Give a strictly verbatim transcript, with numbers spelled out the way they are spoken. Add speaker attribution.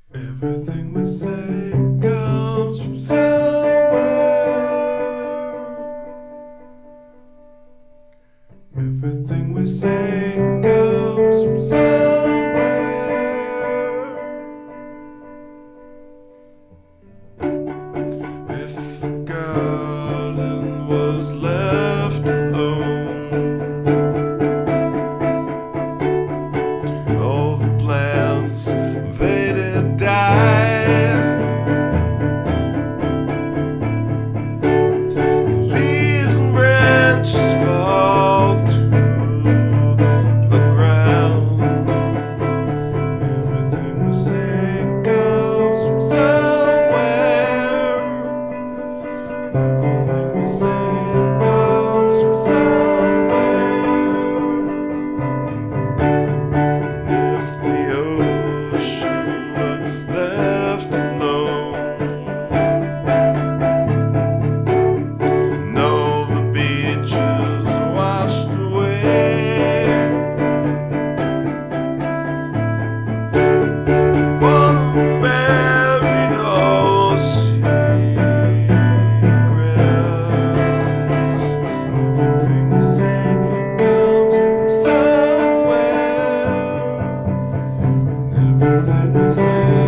Speaker 1: Everything we say comes from somewhere. Everything we say comes from somewhere. If the garden was left alone, all the plants they did die. Leaves and branches fall to the ground. Everything we say comes from somewhere. Everything we say comes from somewhere. If the ocean were left alone, and all the beaches washed away, wanna buried all secrets. Everything we say comes from somewhere. Everything we say